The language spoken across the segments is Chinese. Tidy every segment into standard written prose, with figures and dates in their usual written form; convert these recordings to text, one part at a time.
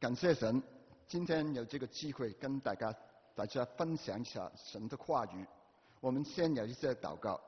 感谢神，今天有这个机会跟大家分享一下神的话语。我们先有一些祷告。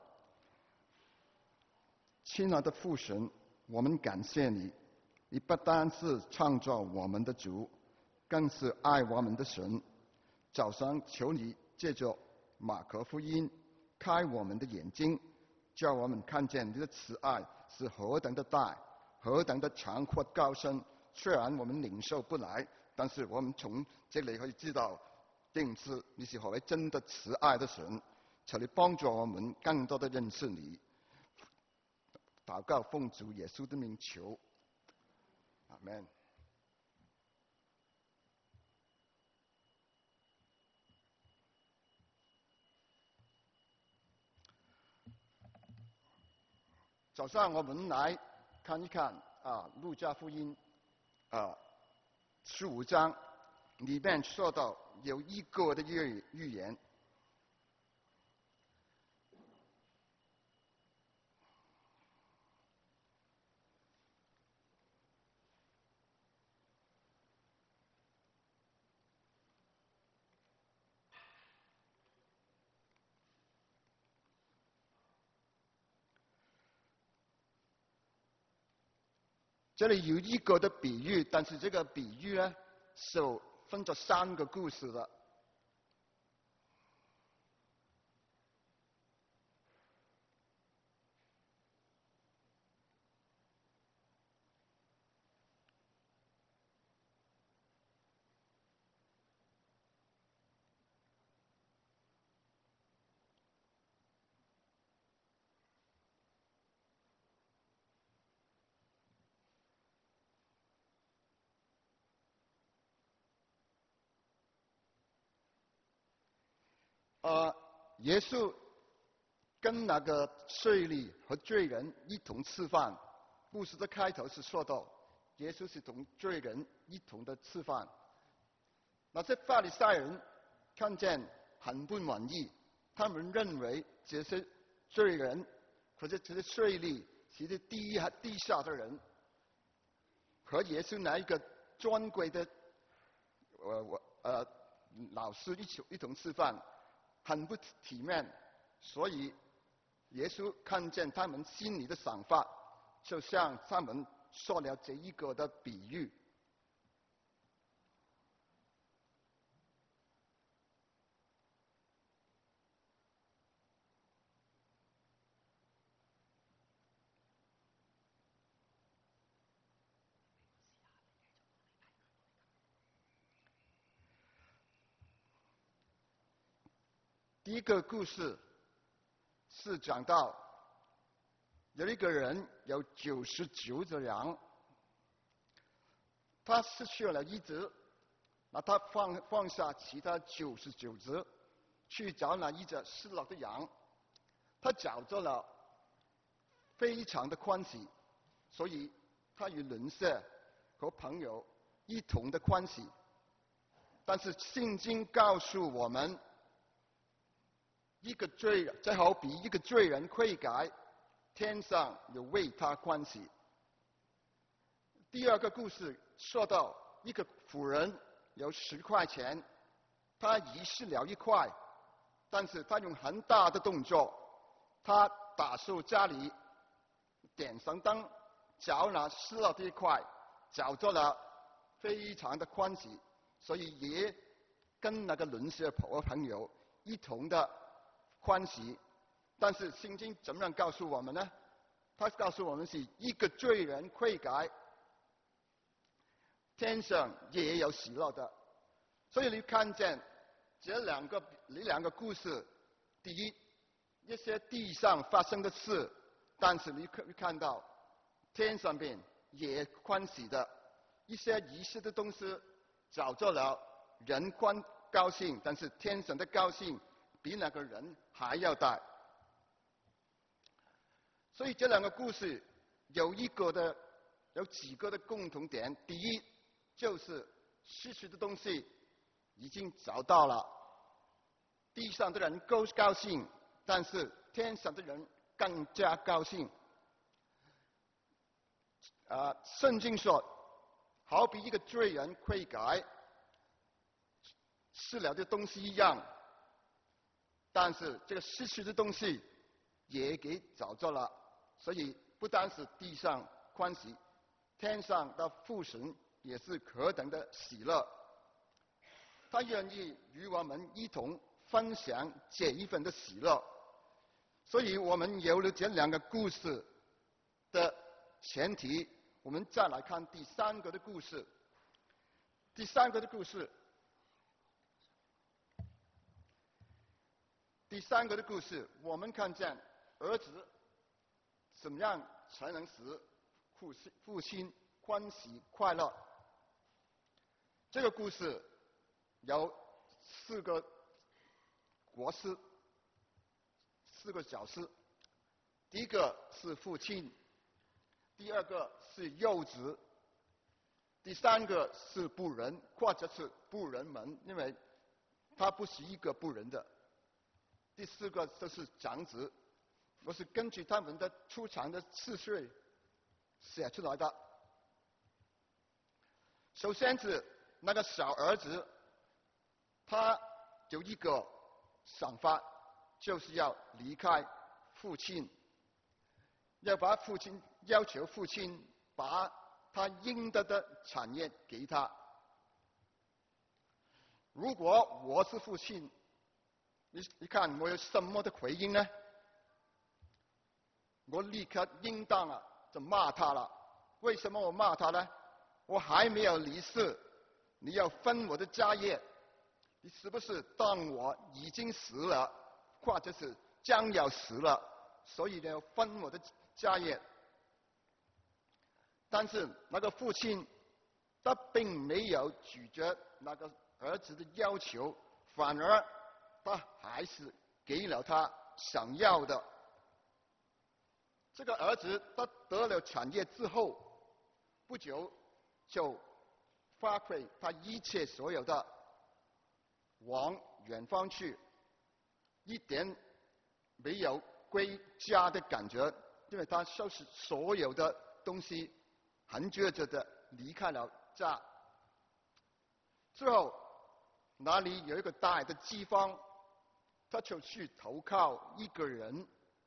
亲爱的父神，我们感谢你，你不单是创造我们的主，更是爱我们的神。早上求你借着马可福音开我们的眼睛，叫我们看见你的慈爱是何等的大，何等的长阔高深。虽然我们领受不来，但是我们从这里可以知道，定是你是何为真的慈爱的神。求你帮助我们更多的认识你。祷告奉主耶稣的名求，阿们。早上我们来看一看路加福音15章里面说到有一个的预言。这里有一个的比喻，但是这个比喻呢是分作3个故事的。耶稣跟那个税吏和罪人一同吃饭。故事的开头是说到，耶稣是同罪人一同的吃饭。那些法利赛人看见很不满意，他们认为这些罪人或者这些税吏是些低下的人，和耶稣那一个尊贵的老师一同吃饭，很不体面。所以耶稣看见他们心里的想法，就向他们说了这一个的比喻。第一个故事是讲到有一个人有99只羊，他失去了一只，那他放下其他99只，去找那一只失落的羊。他找到了，非常的欢喜，所以他与邻舍和朋友一同的欢喜。但是圣经告诉我们，这好比一个罪人悔改，天上有为他欢喜。第二个故事说到一个妇人有10块钱，他遗失了1块，但是他用很大的动作，他打扫家里，点上灯，找那失落的1块，找到了，非常的欢喜，所以也跟那个邻舍和朋友一同的欢喜。但是圣经怎么样告诉我们呢？他告诉我们是一个罪人悔改，天上也有喜乐的。所以你看见这两个故事，第一，一些地上发生的事，但是你可以看到天上边也欢喜的。一些遗失的东西找到了，人高兴，但是天上的高兴比那个人还要大。所以这两个故事有几个的共同点。第一，就是失去的东西已经找到了，地上的人高兴，但是天上的人更加高兴。圣经说， 好比一个罪人悔改失了的东西一样，但是这个失去的东西也给找着了。所以不单是地上欢喜，天上的父神也是何等的喜乐。他愿意与我们一同分享这一份的喜乐。所以我们有了这两个故事的前提，我们再来看第三个的故事。第三个的故事，我们看见儿子怎么样才能使父亲欢喜快乐。这个故事有4个国师，4个角色。第一个是父亲，第二个是幼子，第三个是仆人或者是仆人们，因为他不是一个仆人的。第4个就是长子，我是根据他们的出场的次序写出来的。首先是那个小儿子，他有一个想法，就是要离开父亲，要求父亲把他应得的产业给他。如果我是父亲，你看我有什么的回应呢？我立刻应当就骂他了。为什么我骂他呢？我还没有离世，你要分我的家业，你是不是当我已经死了，或者是将要死了，所以要分我的家业？但是那个父亲他并没有拒绝那个儿子的要求，反而他还是给了他想要的。这个儿子他得了产业之后，不久就发挥他一切所有的往远方去，一点没有归家的感觉，因为他收拾所有的东西，很倔着的离开了家。之后哪里有一个大的饥荒，他就去投靠一个人，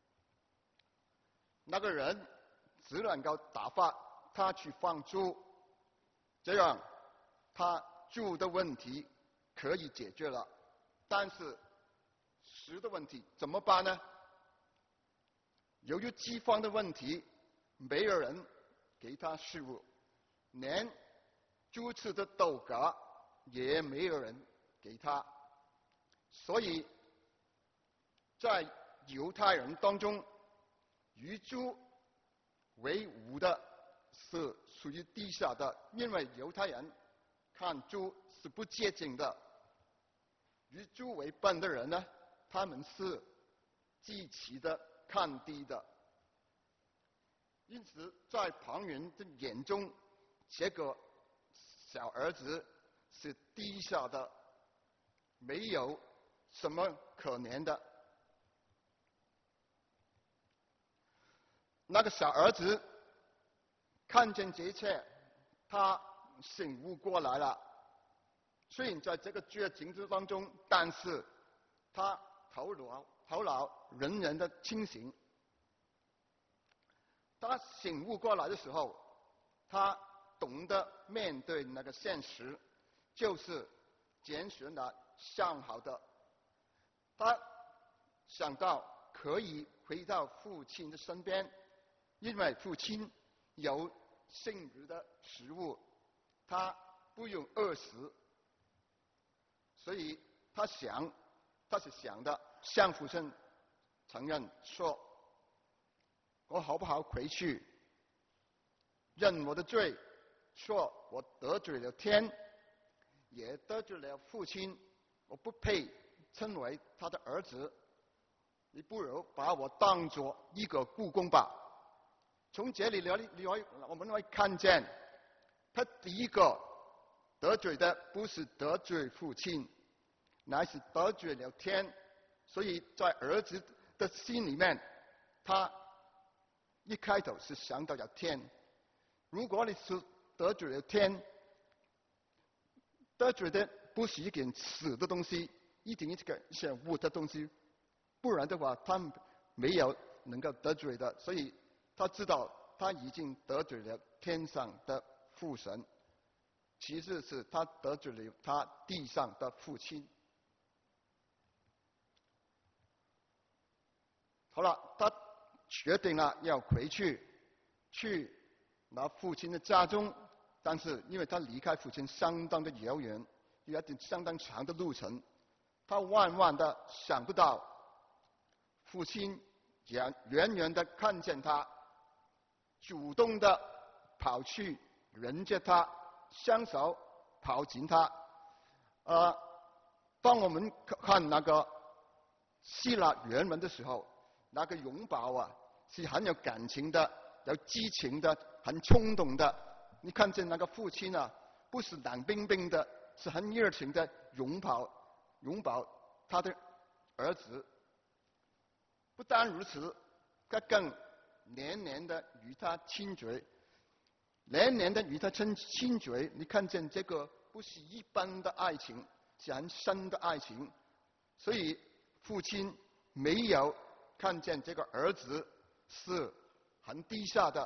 那个人只能够打发他去放猪，这样他住的问题可以解决了。但是食的问题怎么办呢？由于饥荒的问题，没有人给他食物，连猪吃的豆荚也没有人给他。所以在犹太人当中，与猪为伍的是属于低下的，因为犹太人看猪是不洁净的。与猪为伴的人呢，他们是极其的看低的。因此在旁人的眼中，这个小儿子是低下的，没有什么可怜的。那个小儿子看见这一切，他醒悟过来了。虽然在这个绝境之当中，但是他头脑仍然的清醒。他醒悟过来的时候，他懂得面对那个现实，就是拣选了上好的。他想到可以回到父亲的身边，因为父亲有剩余的食物，他不用饿死。所以他是想的向父亲承认说，我好不好回去认我的罪，说我得罪了天，也得罪了父亲，我不配称为他的儿子，你不如把我当作一个雇工吧。从这里我们会看见，他第一个得罪的不是得罪父亲，乃是得罪了天。所以在儿子的心里面，他一开头是想到了天。如果你是得罪了天， 得罪的不是一件死的东西，一定是一些活的东西，不然的话他没有能够得罪的。所以他知道他已经得罪了天上的父神，其实是他得罪了他地上的父亲。好了，他决定了要回去拿父亲的家中，但是因为他离开父亲相当的遥远，有一段相当长的路程，他万万的想不到，父亲远远的看见他，主动的跑去迎接他，双手抱紧他。当我们看那个希腊原文的时候，那个拥抱啊是很有感情的，有激情的，很冲动的。你看见那个父亲啊，不是冷冰冰的，是很热情的拥抱他的儿子。不单如此，他更连连的与他亲嘴，连连的与他亲嘴。你看见这个不是一般的爱情，是很深的爱情。所以父亲没有看见这个儿子是很低下的，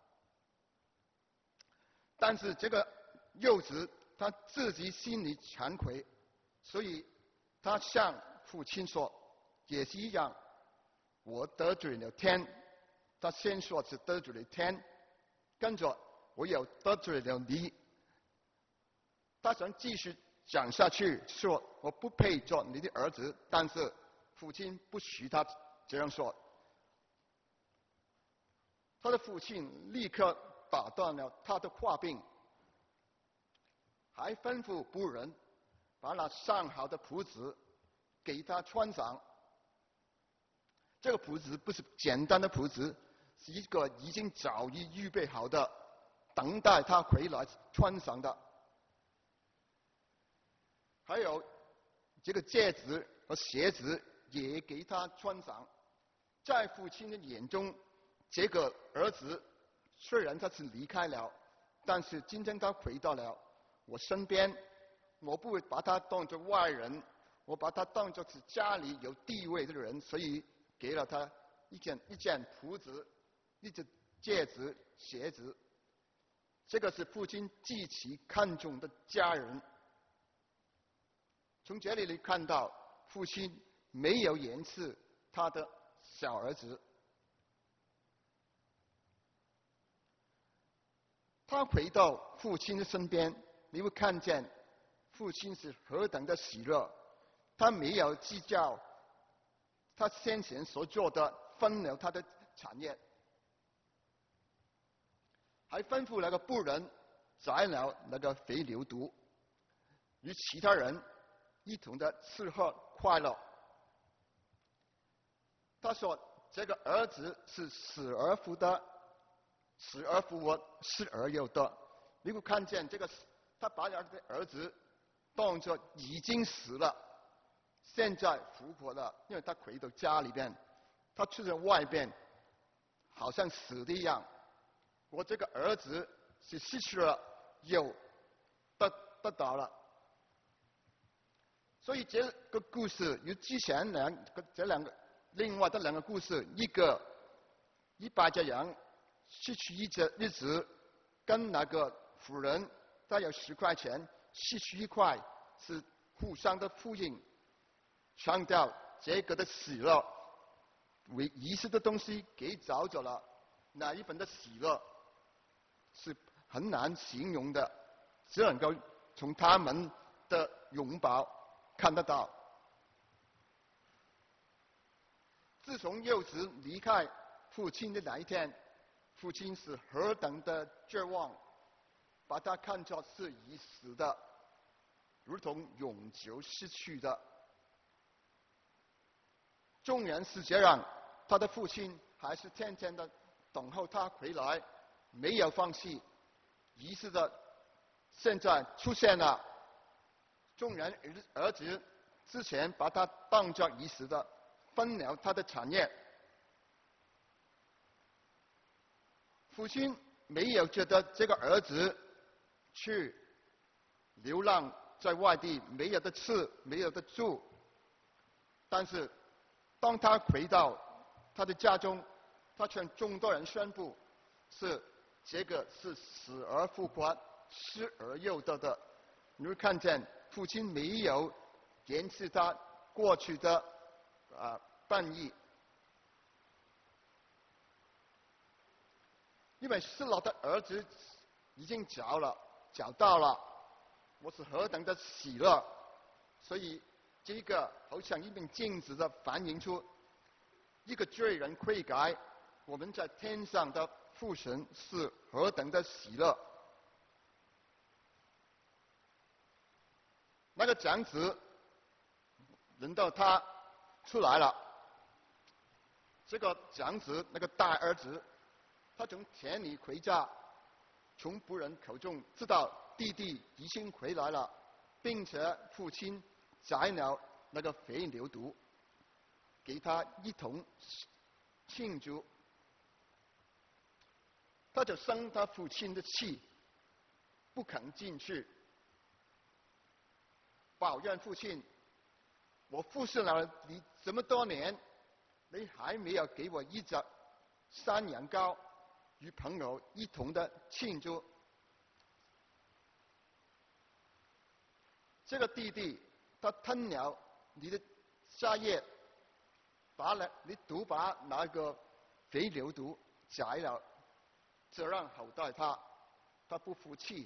但是这个幼子他自己心里惭愧，所以他向父亲说，也是一样，我得罪了天。他先说是得罪了天，跟着我又得罪了你。他想继续讲下去，说我不配做你的儿子，但是父亲不许他这样说。他的父亲立刻打断了他的话柄，还吩咐仆人把那上好的袍子给他穿上。这个袍子不是简单的袍子，是一个已经早已预备好的，等待他回来穿上的。还有这个戒指和鞋子也给他穿上。在父亲的眼中，这个儿子虽然他是离开了，但是今天他回到了我身边，我不会把他当作外人，我把他当作是家里有地位的人，所以给了他一件袍子，一只戒指、鞋子。这个是父亲极其看重的家人。从这里看到，父亲没有掩饰他的小儿子。他回到父亲的身边，你会看见父亲是何等的喜乐。他没有计较他先前所做的，分了他的产业，还吩咐那个仆人宰了那个肥牛犊，与其他人一同的吃喝快乐。他说这个儿子是死而复得，死而复活，失而又得。你会看见这个，他把他的儿子当作已经死了，现在复活了，因为他回到家里边，他出在外边好像死的一样。我这个儿子是失去了又得到了。所以这个故事与之前另外的两个故事，一个100只羊失去一只日子，跟那个妇人他有10块钱失去1块，是互相的呼应，强调这个的喜乐为遗失的东西给找着了，那一份的喜乐是很难形容的，只能够从他们的拥抱看得到。自从幼子离开父亲的那一天，父亲是何等的绝望，把他看作是已死的，如同永久失去的。纵然是这样，他的父亲还是天天的等候他回来，没有放弃。于是的，现在出现了，纵然儿子之前把他当作已死的，分了他的产业，父亲没有觉得这个儿子去流浪在外地没有得吃，没有得住。但是当他回到他的家中，他向众多人宣布，这个是死而复活、失而又得的。你会看见父亲没有延续他过去的本意，因为失落的儿子已经找到了，我是何等的喜乐。所以这个好像一面镜子的反映出一个罪人悔改，我们在天上的父神是何等的喜乐。那个长子轮到他出来了，这个长子那个大儿子，他从田里回家，从仆人口中知道弟弟已经回来了，并且父亲宰了那个肥牛犊，给他一同庆祝。他就生他父亲的气，不肯进去，抱怨父亲：我服侍了你这么多年，你还没有给我一只山羊羔，与朋友一同的庆祝。这个弟弟他吞了你的家业，你独把那个肥牛犊宰了，这让好待他，他不服气。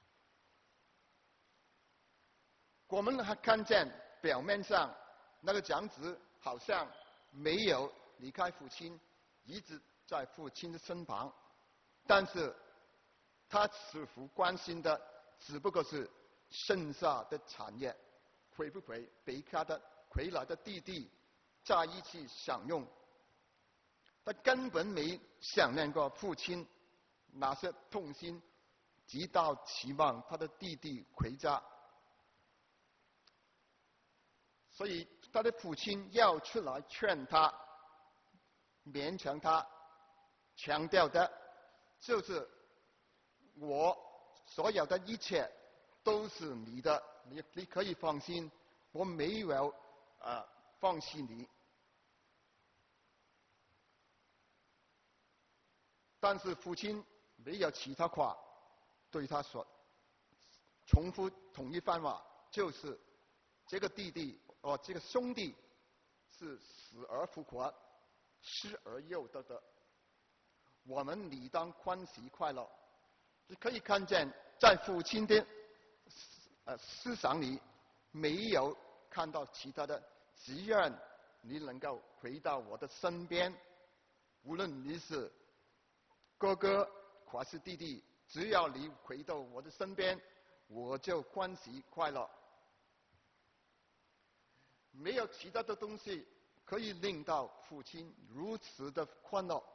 我们还看见表面上那个长子好像没有离开父亲，一直在父亲的身旁，但是他似乎关心的只不过是剩下的产业会不会被他的回来的弟弟在一起享用。他根本没想念过父亲那些痛心，直到期望他的弟弟回家。所以他的父亲要出来劝他，勉强他，强调的就是我所有的一切都是你的，你可以放心，我没有放弃你。但是父亲没有其他话对他说，重复同一番话，就是这个弟弟这个兄弟是死而复活、失而又得的，我们理当欢喜快乐。你可以看见，在父亲的思想里没有看到其他的，只愿你能够回到我的身边，无论你是哥哥还是弟弟，只要你回到我的身边，我就欢喜快乐。没有其他的东西可以令到父亲如此的欢乐。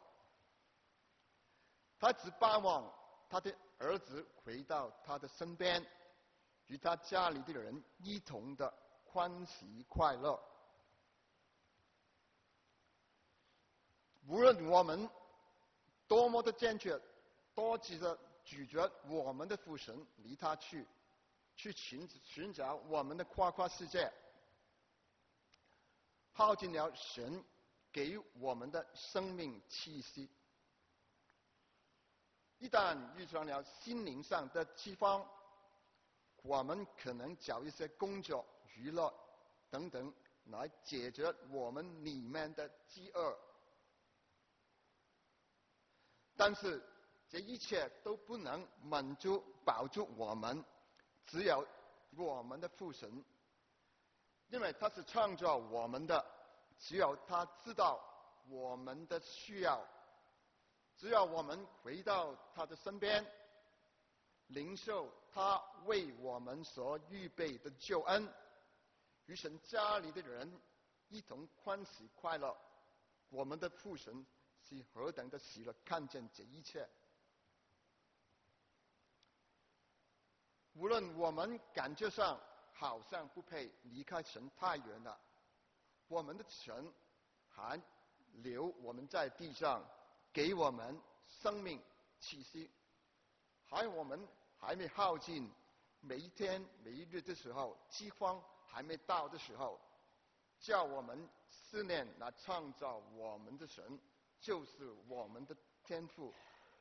他只盼望他的儿子回到他的身边，与他家里的人一同的欢喜快乐。无论我们多么的坚决，多次的拒绝我们的父神离他去寻找我们的夸夸世界，耗尽了神给我们的生命气息。一旦遇上了心灵上的饥荒，我们可能找一些工作、娱乐等等来解决我们里面的饥饿。但是这一切都不能满足保住我们，只有我们的父神，因为他是创造我们的，只有他知道我们的需要，只要我们回到他的身边，领受他为我们所预备的救恩，与神家里的人一同欢喜快乐，我们的父神是何等的喜乐，看见这一切。无论我们感觉上好像不配离开神太远了，我们的神还留我们在地上，给我们生命气息，我们还没耗尽每一天每一日的时候，饥荒还没到的时候，叫我们思念来创造我们的神，就是我们的天父。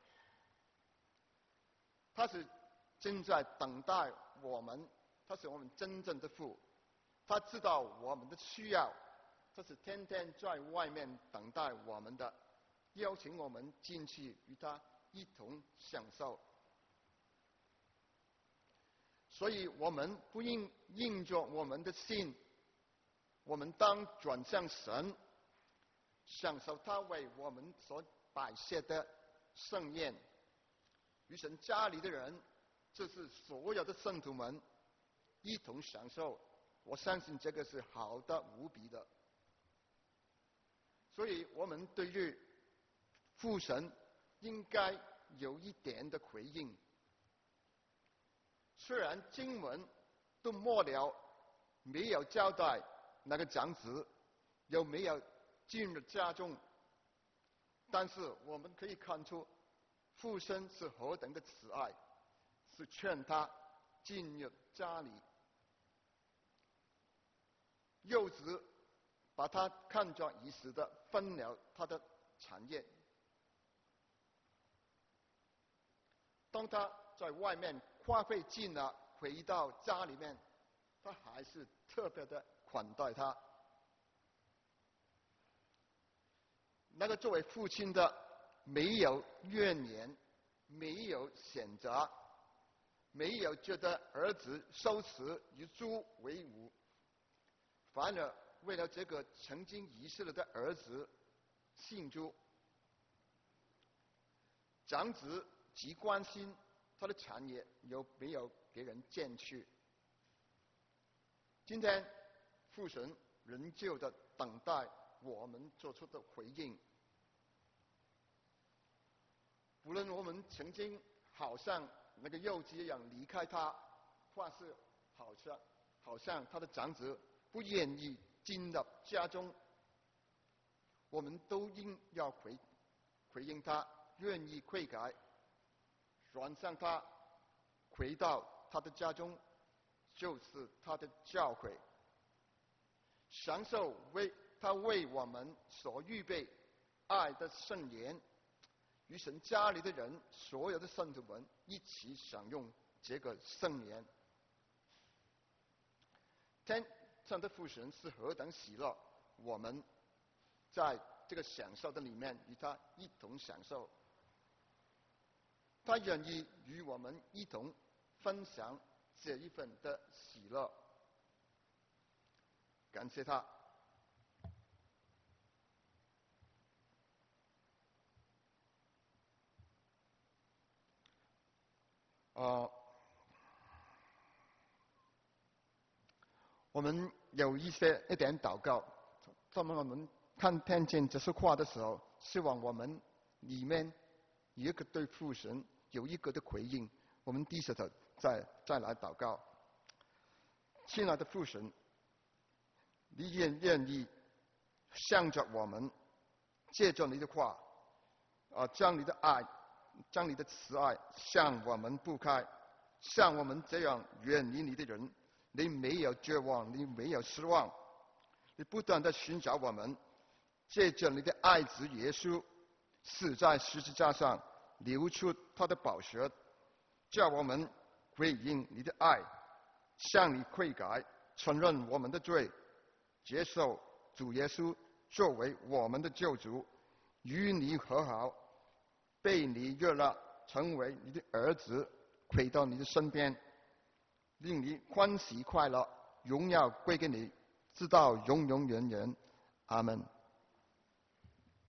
他是正在等待我们，他是我们真正的父，他知道我们的需要，他是天天在外面等待我们的，邀请我们进去与他一同享受。所以我们不应着我们的心，我们当转向神，享受他为我们所摆设的盛宴。与神家里的人，就是所有的圣徒们一同享受。我相信这个是好的无比的。所以我们对于父神应该有一点的回应。虽然经文都末了没有交代那个长子有没有进入家中，但是我们可以看出父神是何等的慈爱，是劝他进入家里。幼子把他看作一时的分了他的产业。当他在外面花费尽了，回到家里面，他还是特别的款待他。那个作为父亲的没有怨言，没有谴责，没有觉得儿子羞耻以猪为伍，反而为了这个曾经遗失了的儿子庆祝。长子极关心他的产业有没有给人捡去。今天父神仍旧的等待我们做出的回应。无论我们曾经好像那个幼子一样离开他，或是好像他的长子不愿意进到家中，我们都应要回应他，愿意悔改，转向他，回到他的家中，就是他的教诲，享受他为我们所预备爱的圣言，与神家里的人，所有的圣徒们一起享用这个圣言。天上的父神是何等喜乐，我们在这个享受的里面与他一同享受。他愿意与我们一同分享这一份的喜乐，感谢他。我们有一点祷告，在我们看见这束话的时候，希望我们里面有一个对父神有一个的回应。我们低下头再来祷告。亲爱的父神，你愿意向着我们，借着你的话，将你的爱，将你的慈爱向我们布开，像我们这样远离你的人，你没有绝望，你没有失望，你不断的寻找我们，借着你的爱子耶稣死在十字架上，流出他的宝血，叫我们回应你的爱，向你悔改，承认我们的罪，接受主耶稣作为我们的救主，与你和好，被你悦纳，成为你的儿子，回到你的身边，令你欢喜快乐，荣耀归给你，直到永永远远。阿们。